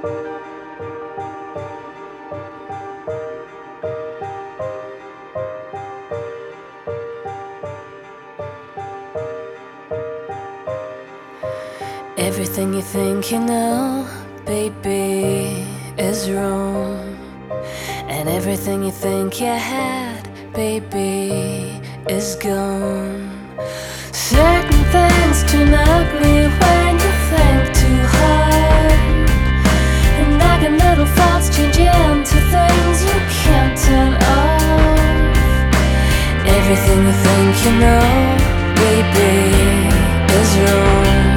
Everything you think you know, baby, is wrong. And everything you think you had, baby, is gone. Certain things turn ugly when you think too hard, and like a little faults change into things you can't turn off. Everything you think you know, baby, is wrong.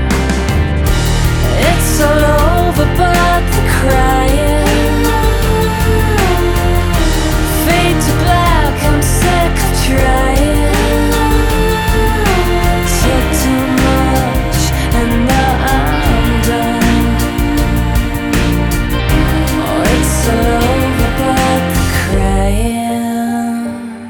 It's all over but the crying. Fade to black, I'm sick of trying. Took too much and now I'm done. Oh, it's all over but the crying.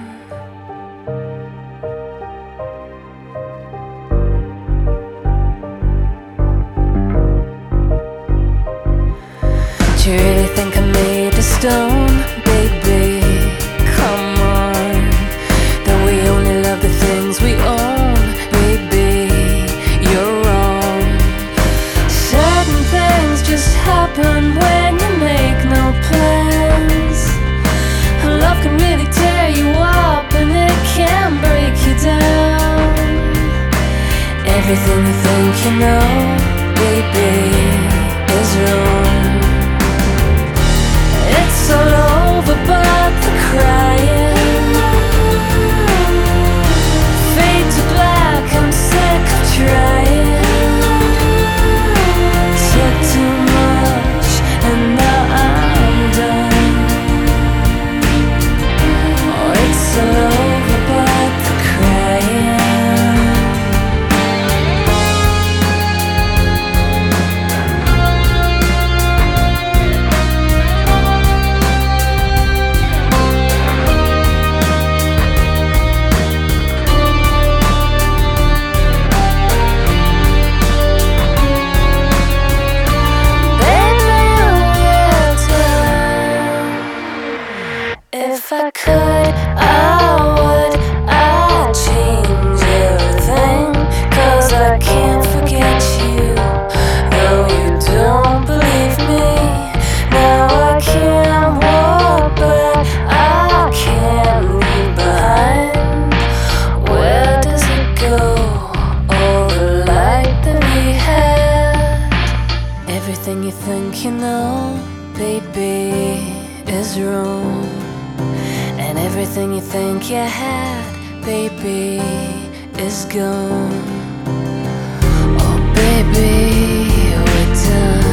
Do you really think I'm made of stone, baby? Come on. That we only love the things we own, baby, you're wrong. Certain things just happen when you make no plans. Love can really tear you up and it can break you down. Everything you think you know, baby, is wrong. It's all over but the crying. Fade to black, I'm sick of trying. Took too much and now I'm done. Oh, it's all over but the crying. If I could, I would. I'd change everything, 'cause I can't forget you. Though you don't believe me, now I can't walk, but I can't leave behind. Where does it go, all the light that we had? Everything you think you know, baby, is wrong. And everything you think you had, baby, is gone. Oh baby, we're done.